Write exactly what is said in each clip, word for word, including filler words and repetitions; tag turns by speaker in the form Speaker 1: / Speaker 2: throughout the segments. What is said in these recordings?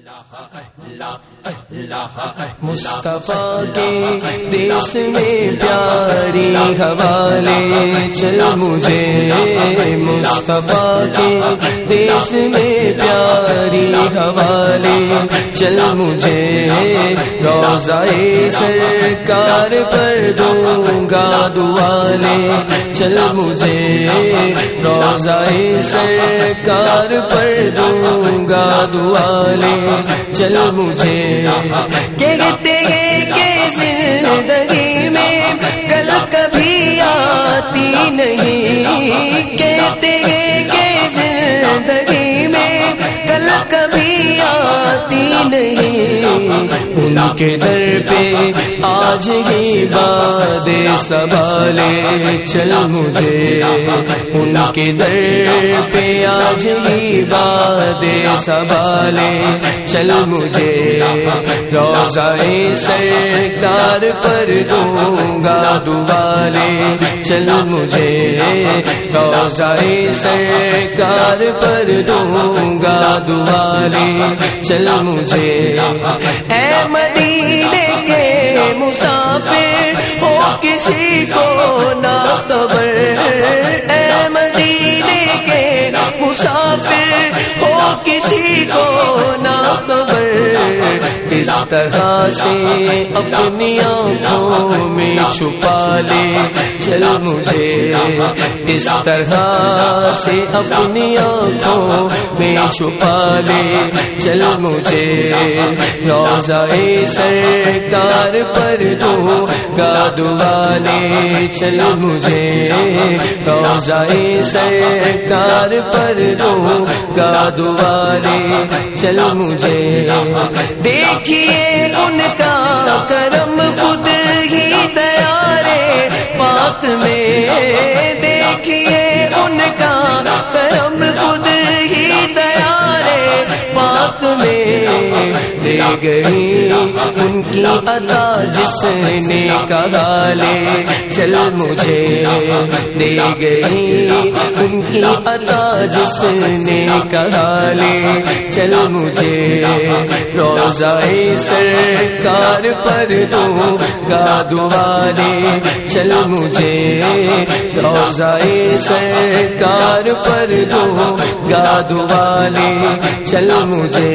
Speaker 1: مصطفیٰ کے دیس میں پیاری حوالے چل مجھے، مصطفیٰ کے دیس میں پیاری حوالے چل مجھے، روضہ سرکار پر دوں گا دعالے چل مجھے، روضہ سرکار پر دوں گا دعالے چل مجھے، کہتے ہیں کہ زندگی میں کل کبھی آتی نہیں، کہتے ہیں کہ زندگی میں کل کبھی آتی نہیں، ان کے در پہ آج ہی باد سوالے چل مجھے، ان کے در پہ آج ہی باد سوالے چل مجھے، روضہ سرکار پر دوں گا دعالے چل مجھے، روضہ سرکار پر دوں گا دعالے چل مجھے، اے مدینے کے مسافر ہو کسی کو نہ خبر، اے مدینے کے مسافر ہو کسی کو نہ خبر، اس طرح سے اپنی آنکھوں میں چھپا لے چل مجھے، اس طرح سے اپنی آنکھوں میں چھپا لے چل مجھے، روضہ سرکار پر دوں گا دعالے چل مجھے، روضہ سرکار پر دوں گا دعالے چل مجھے، دیکھیے ان کا کرم خود ہی تیارے پاک میں، دیکھیے ان کا کرم خود ہی تیارے پاک میں، دے گئی ان کی عطا جس نے کہا لے چل مجھے، دے گئی ان کی عطا جس نے کہا لے چل مجھے، روضہ سرکار پر دوں گا دعالے چل مجھے، روضہ سرکار پر دوں گا دعالے چل مجھے،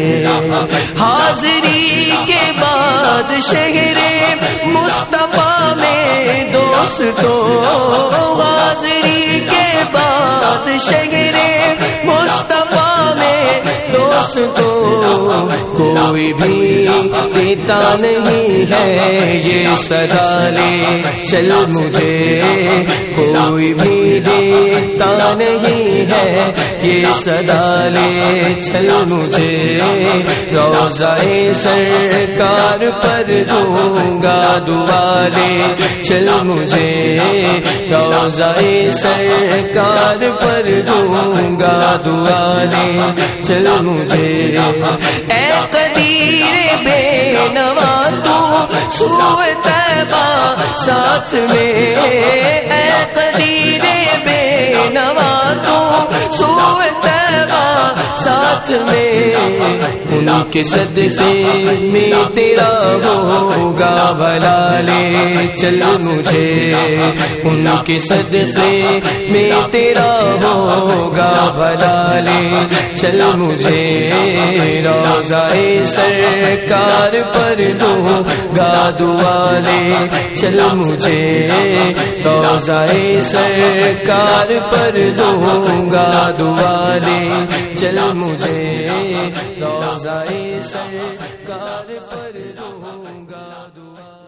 Speaker 1: حاضری کے بعد شہر مصطفیٰ میں دوستو، حاضری کے بعد شہر مصطفیٰ میں دوستو، کوئی بھی دیتا نہیں ہے یہ صدا لے چل مجھے، کوئی بھی دیتا نہیں ہے یہ صدا لے چل مجھے، روضہ سرکار پر دوں گا دعالے چل مجھے، روضہ سرکار پر دوں گا دعالے چل مجھے، اے قدیر بے نوا تو سوئے طیبہ ساتھ میں، اے قدیر بے نوا تو سوئے طیبہ ساتھ میں، ان کے صدقے میں تیرا ہوگا بھلا لے چل مجھے، ان کے صدقے میں تیرا ہوگا بھلا لے چل مجھے، روضہ سرکار پر دوں گا دعالے چل مجھے، روضہ سرکار پر دوں گا دعالے چل مجھے، روضہ سرکار پر دوں گا دعالے